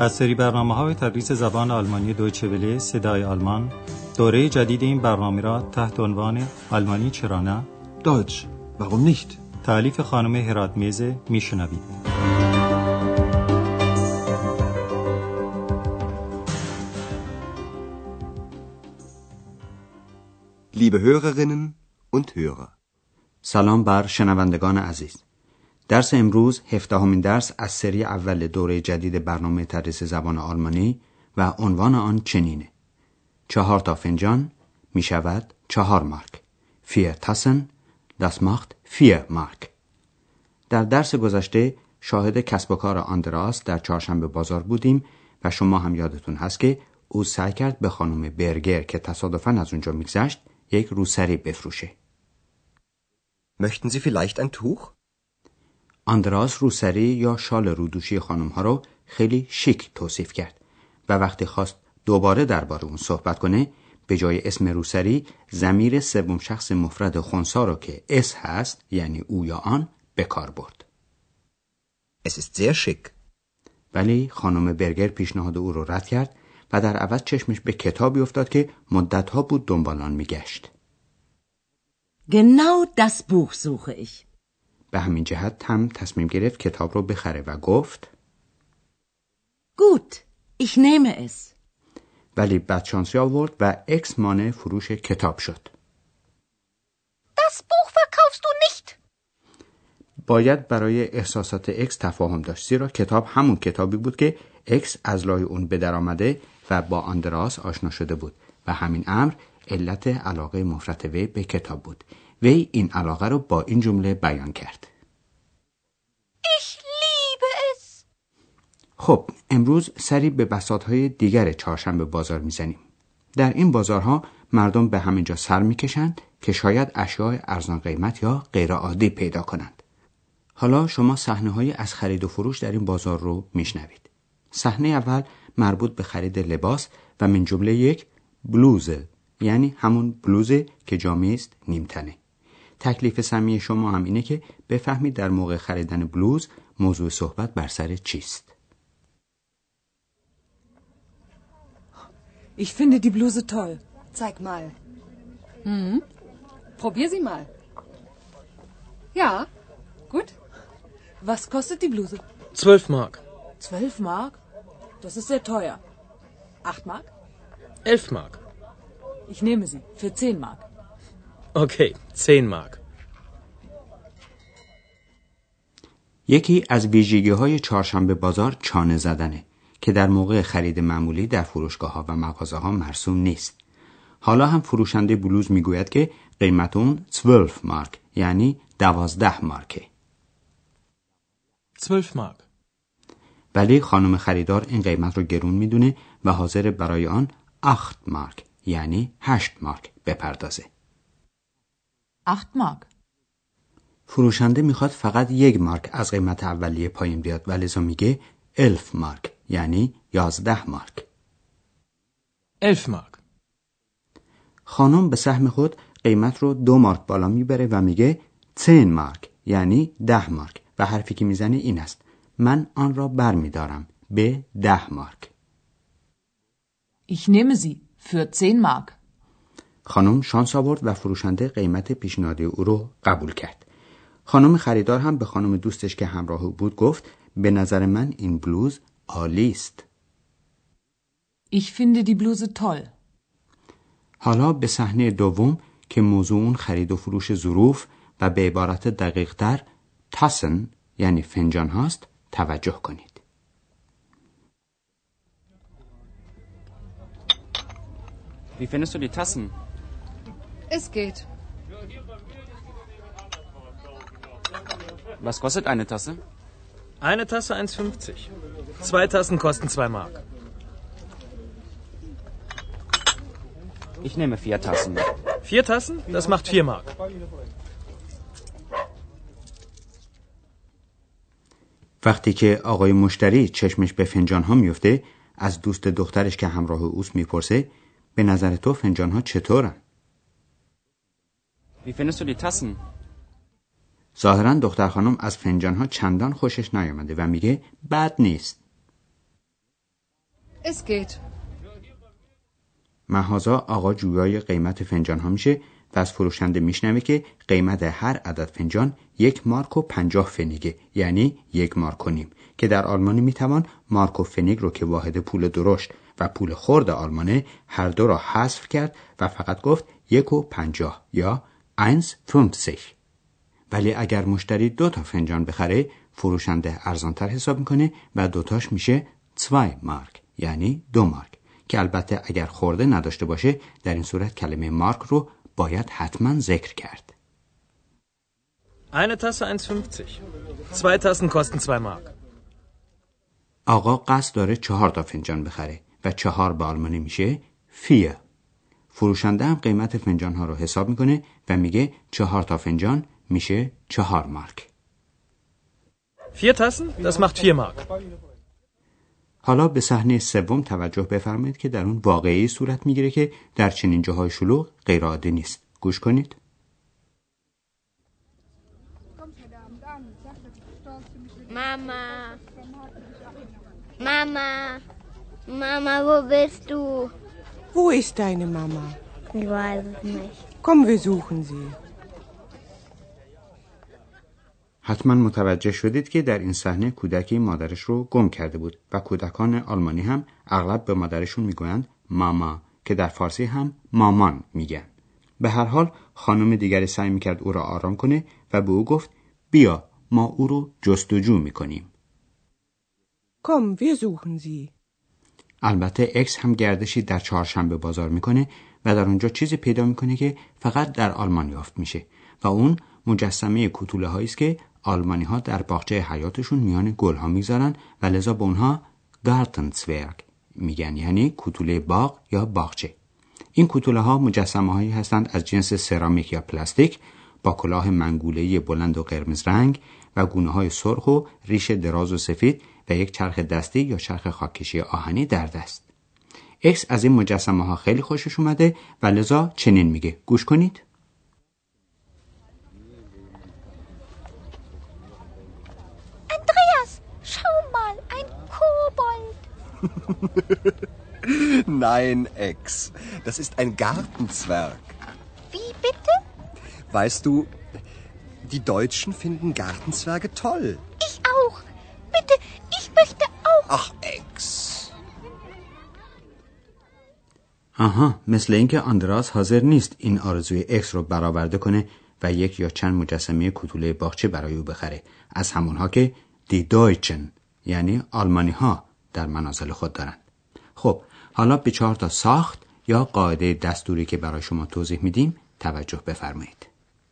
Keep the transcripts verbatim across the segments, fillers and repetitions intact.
از سری برنامه‌های تدریس زبان آلمانی دویچه وله صدای آلمان، دوره جدید این برنامه را تحت عنوان آلمانی چرا نه؟ Deutsch, warum nicht? تألیف خانم هراتمیزه میشنوید. Liebe Hörerinnen und Hörer. سلام بر شنوندگان عزیز. درس امروز هفدهمین درس از سری اول دوره جدید برنامه تدریس زبان آلمانی و عنوان آن چنینه: چهار تا فنجان می شود چهار مارک. vier Tassen, das macht vier مارک. در درس گذشته شاهد کسب و کار آندراس در چهارشنبه بازار بودیم و شما هم یادتون هست که او سعی کرد به خانم برگر که تصادفاً از اونجا میگذشت یک روسری بفروشه. Möchten Sie vielleicht ein Tuch? آندراس روسری یا شال رودوشی خانم ها رو خیلی شیک توصیف کرد و وقتی خواست دوباره درباره اون صحبت کنه به جای اسم روسری ضمیر سوم شخص مفرد خنثی رو که اس هست یعنی او یا آن به کار برد. Es ist sehr schick. ولی خانم برگر پیشنهاد او رو رد کرد و در عوض چشمش به کتابی افتاد که مدت‌ها بود دنبال آن میگشت. Genau das Buch suche ich. به همین جهت هم تصمیم گرفت کتاب رو بخره و گفت Gut, ich nehme es. ولی بدشانسی آورد و اکس مانع فروش کتاب شد. Das Buch verkaufst du nicht. باید برای احساسات اکس تفاهم داشت، زیرا کتاب همون کتابی بود که اکس از لای اون به در آمده و با آندراس آشنا شده بود و همین امر علت علاقه مفرط وی به کتاب بود. وی این علاقه رو با این جمله بیان کرد: Ich liebe es. خب امروز سری به بساطهای دیگر چهارشنبه بازار میزنیم. در این بازارها مردم به همین جا سر میکشند که شاید اشیاء ارزان قیمت یا غیر عادی پیدا کنند. حالا شما صحنه‌های از خرید و فروش در این بازار رو میشنوید. صحنه اول مربوط به خرید لباس و من جمله یک بلوزه، یعنی همون بلوزه که جامعه است نیمتنه. تکلیف سمی شما هم اینه که بفهمید در موقع خریدن بلوز موضوع صحبت بر سر چیست. Ich finde die Bluse toll. Zeig mal. Mhm. Probier sie mal. Ja, gut. Was kostet die Bluse? Zwölf Mark. Zwölf Mark? Das ist sehr teuer. Acht Mark? Elf Mark. Ich nehme sie für zehn Mark. Okay, zehn Mark. یکی از ویژگی‌های چهارشنبه بازار چانه زدنه که در موقع خرید معمولی در فروشگاه‌ها و مغازه‌ها مرسوم نیست. حالا هم فروشنده بلوز میگوید که قیمت اون zwölf مارک یعنی دوازده مارکه. zwölf Mark. ولی خانم خریدار این قیمت رو گرون میدونه و حاضر برای آن acht مارک یعنی هشت مارک بپردازه. Acht Mark. فروشنده میخواد فقط یک مارک از قیمت اولیه پایین بیاد و لذا میگه elf مارک یعنی یازده مارک. elf Mark. خانم به سهم خود قیمت رو دو مارک بالا میبره و میگه zehn مارک یعنی ده مارک و حرفی که میزنه این است: من آن را بر میدارم به ده مارک. Ich nehme sie für zehn Mark. خانم شانس آورد و فروشنده قیمت پیشنهادی او رو قبول کرد. خانم خریدار هم به خانم دوستش که همراه او بود گفت: به نظر من این بلوز عالی است. Ich finde die Bluse toll. حالا به صحنه دوم که موضوع اون خرید و فروش ظروف و به عبارت دقیق تر تاسن یعنی فنجان هاست توجه کنید. Wie findest du die Tassen? Es geht. Was kostet eine Tasse? Eine Tasse eins fünfzig. Zwei Tassen kosten zwei Mark. Ich nehme vier Tassen. Vier Tassen? Das macht vier Mark. وقتی که آقای مشتری چشمش به فنجان ها میفته از دوست دخترش که همراه اوست میپرسه: به نظر تو فنجان ها چطورن؟ Wie findest du die Tassen? ظاهراً دختر خانم از فنجان ها چندان خوشش نیامده و میگه بد نیست. Es geht. مغازه آقا جویای قیمت فنجان ها میشه و از فروشنده میشنوه که قیمت هر عدد فنجان یک مارک و پنجاه فنیگه، یعنی یک مارک و نیم، که در آلمانی میتوان مارک و فنیگ رو که واحد پول درشت و پول خرد آلمانه هر دو را حذف کرد و فقط گفت یک و پنجاه یا اینس فونفزیگ. ولی اگر مشتری دو تا فنجان بخره فروشنده ارزانتر حساب میکنه و دوتاش میشه zwei مارک، یعنی دو مارک، که البته اگر خورده نداشته باشه در این صورت کلمه مارک رو باید حتما ذکر کرد. Eine Tasse eins fünfzig. Zwei Tassen kosten zwei Mark. آقا قصد داره چهار تا فنجان بخره و چهار به آلمانی میشه vier. فروشنده هم قیمت فنجان ها رو حساب میکنه و میگه چهار تا فنجان میشه چهار مارک. Vier Tassen? Das macht vier Mark. حالا به صحنه سوم توجه بفرمایید که در اون واقعی صورت میگیره که در چنین جاهای شلوغ غیر عادی نیست. گوش کنید. Mama. Mama. Mama, wo bist du? Wo ist deine Mama? Ich weiß es nicht. Komm, wir suchen sie. حتما متوجه شدید که در این صحنه کودکی مادرش رو گم کرده بود و کودکان آلمانی هم اغلب به مادرشون میگویند ماما، که در فارسی هم مامان میگن. به هر حال خانم دیگری سعی میکرد او را آرام کنه و به او گفت بیا ما او رو جستجو میکنیم. Komm, wir suchen sie. البته اکس هم گردشی در چهارشنبه بازار میکنه و در اونجا چیزی پیدا میکنه که فقط در آلمان یافت میشه و اون مجسمه کوتوله هایی است که آلمانی ها در باغچه حیاتشون میان گل ها میذارن و لذا به اونها گارتنزورگ میگن، یعنی کوتوله باغ یا باغچه. این کوتوله ها مجسمه هایی هستند از جنس سرامیک یا پلاستیک با کلاه منگوله‌ای بلند و قرمز رنگ و گونه های سرخ و ریش دراز و سفید و یک چرخ دستی یا چرخ خاککشی آهنی در دست. اکس از این مجسمه ها خیلی خوشش اومده و لذا چنین میگه. گوش کنید. Andreas, schau mal, ein Kobold. Nein, Ex. Das ist ein Gartenzwerg. Wie bitte? Weißt du, die Deutschen finden Gartenzwerge toll. Ich auch. Bitte, ich möchte auch. Ach, Ex. آها، مثل اینکه آندراس حاضر نیست این آرزوی اکس رو برآورده کنه و یک یا چند مجسمه کوتوله باغچه برای او بخره، از همونها که دی دویچن یعنی آلمانی ها در منازل خود دارند. خب حالا به چهار تا ساخت یا قاعده دستوری که برای شما توضیح میدیم توجه بفرمایید.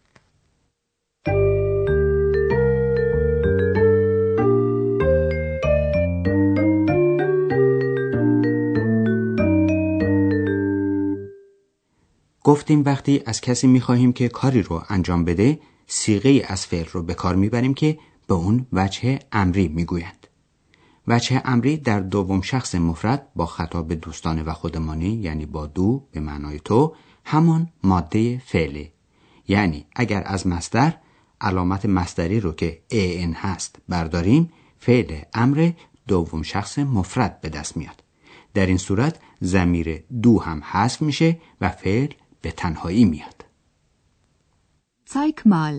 گفتیم وقتی از کسی میخواهیم که کاری رو انجام بده صیغه از فعل رو به کار میبریم که به اون وجه امری میگویند. وجه امری در دوم شخص مفرد با خطاب دوستانه و خودمانی یعنی با دو به معنای تو همان ماده فعله. یعنی اگر از مصدر علامت مصدری رو که ان هست برداریم فعل امر دوم شخص مفرد به دست میاد. در این صورت ضمیر دو هم حذف میشه و فعل به تنهایی میاد. Zeig mal.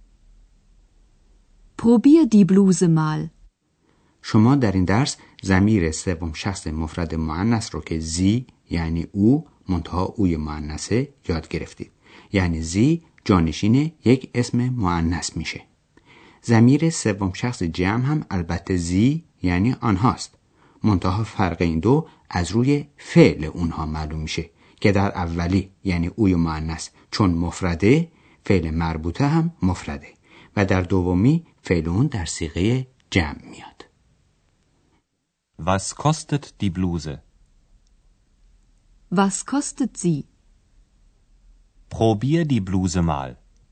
Probier die Bluse mal. شما در این درس ضمیر سوم شخص مفرد مؤنث رو که زی یعنی او منتها اوی مؤنثه یاد گرفتید. یعنی زی جانشین یک اسم مؤنث میشه. ضمیر سوم شخص جمع هم البته زی یعنی آنهاست. منتها فرق این دو از روی فعل اونها معلوم میشه که در اولی یعنی اوی مؤنث چون مفرده فعل مربوطه هم مفرده و در دومی فعل اون در صیغه جمع میاد. Was kostet die Bluse? Was kostet sie? Probier die Bluse mal.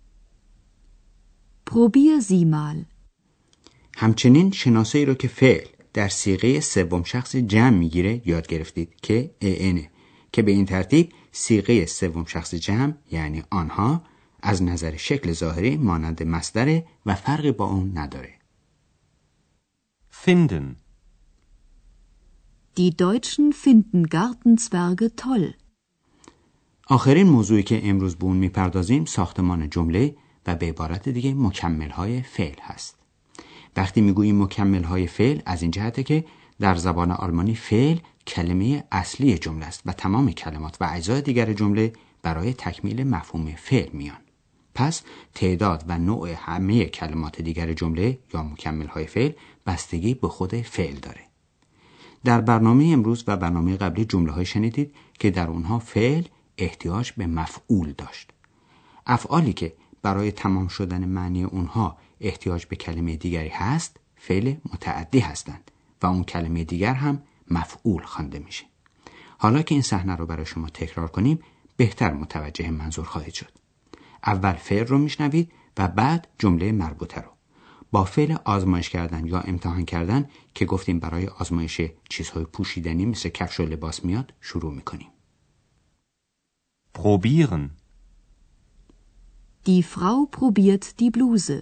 Probier sie mal. همچنین شناسایی رو که فعل در صیغه سوم شخص جمع میگیره یاد گرفتید که ان که به این ترتیب صیغه سوم شخص جمع یعنی آنها از نظر شکل ظاهری مانند مصدر و فرقی با اون نداره. Finden. Die Deutschen finden Gartenzwerge toll. آخرین موضوعی که امروز به اون میپردازیم ساختمان جمله و به عبارت دیگه مکمل‌های فعل هست. وقتی میگوییم مکمل‌های فعل از این جهته که در زبان آلمانی فعل کلمه اصلی جمله است و تمام کلمات و اجزای دیگر جمله برای تکمیل مفهوم فعل میان. پس تعداد و نوع همه کلمات دیگر جمله یا مکمل‌های فعل بستگی به خود فعل داره. در برنامه امروز و برنامه قبلی جمله‌های شنیدید که در اونها فعل احتیاج به مفعول داشت. افعالی که برای تمام شدن معنی اونها احتیاج به کلمه دیگری هست فعل متعدی هستند و اون کلمه دیگر هم مفعول خوانده میشه. حالا که این صحنه رو برای شما تکرار کنیم بهتر متوجه منظور خواهید شد. اول فعل رو میشنوید و بعد جمله مربوطه رو. با فعل آزمایش کردن یا امتحان کردن که گفتیم برای آزمایش چیزهای پوشیدنی مثل کفش و لباس میاد شروع میکنیم. Probieren. Die Frau probiert die Bluse.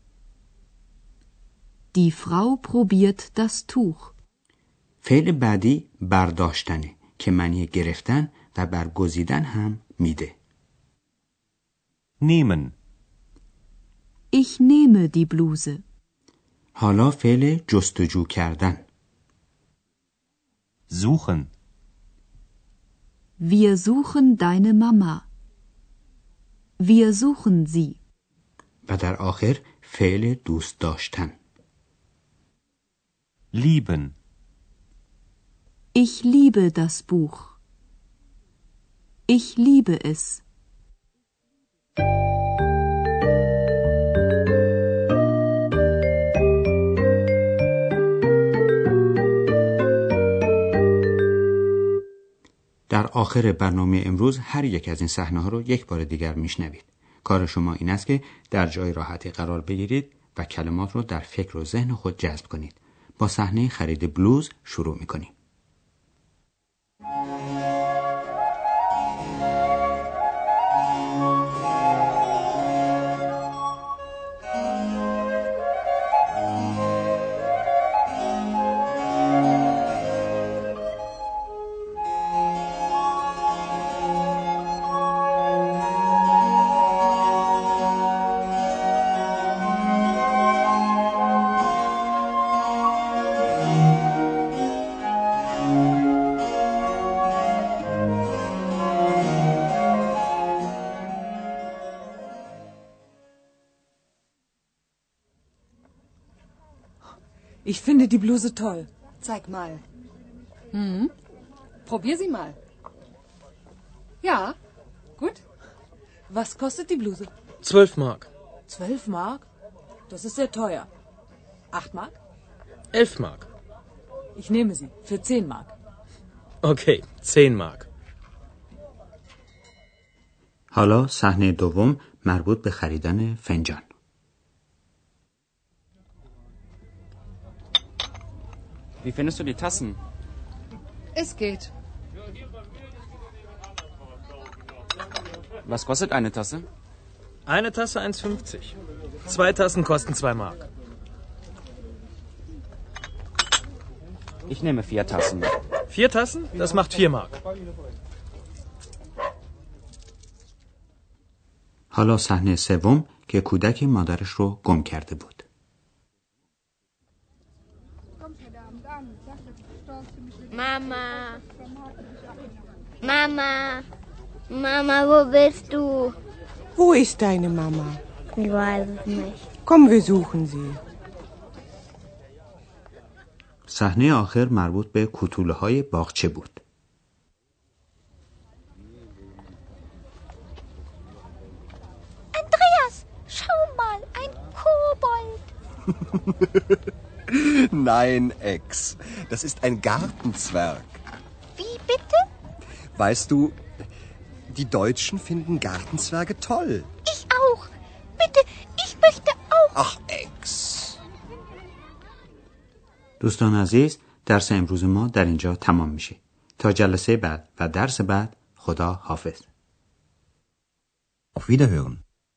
Die Frau probiert das Tuch. فعل بعدی برداشتنه که معنی گرفتن و برگزیدن هم میده. Nehmen. Ich nehme die Bluse. حالا فعل جستجو کردن. Suchen. Wir suchen deine Mama. Wir suchen sie. و در آخر فعل دوست داشتن. Lieben. Ich liebe das Buch. Ich liebe es. در آخر برنامه امروز هر یک از این صحنه‌ها رو یک بار دیگر میشنوید. کار شما این است که در جای راحتی قرار بگیرید و کلمات رو در فکر و ذهن خود جذب کنید. با صحنه خرید بلوز شروع میکنیم. Ich finde die Bluse toll. Zeig mal. Hm? Probier sie mal. Ja, gut. Was kostet die Bluse? Zwölf Mark. Zwölf Mark? Das ist sehr teuer. Acht Mark? Elf Mark. Ich nehme sie für zehn Mark. Okay, zehn Mark. حالا صحنه دوم مربوط به خریدن فنجان. Wie findest du die Tassen? Es geht. Was kostet eine Tasse? Eine Tasse eins fünfzig. Zwei Tassen kosten zwei Mark. Ich nehme vier Tassen. Vier Tassen? Das macht vier Mark. حالا صحنه سوم که کودک مادرش رو گم کرده بود. Mama. Mama. Mama, wo bist du? Wo ist deine Mama? Ich weiß es nicht. Komm, wir suchen sie. صحنه آخر مربوط به کوتوله‌های باغچه بود. Andreas, schau mal, ein Kobold. Nein, Ex. Das ist ein Gartenzwerg. Wie bitte? Weißt du, die Deutschen finden Gartenzwerge toll. Ich auch. Bitte, ich möchte auch. Ach, Ex. دوستان عزیز، درس امروز ما در اینجا تمام میشه. تا جلسه بعد و درس بعد، خدا حافظ. Auf Wiederhören.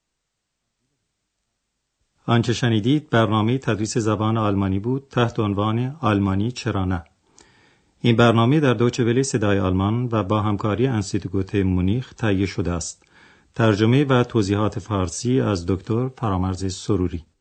آنچه شنیدید برنامه تدریس زبان آلمانی بود تحت عنوان آلمانی چرا نه. این برنامه در دویچه وله صدای آلمان و با همکاری انستیتوت مونیخ تهیه شده است. ترجمه و توضیحات فارسی از دکتر فرامرز سروری.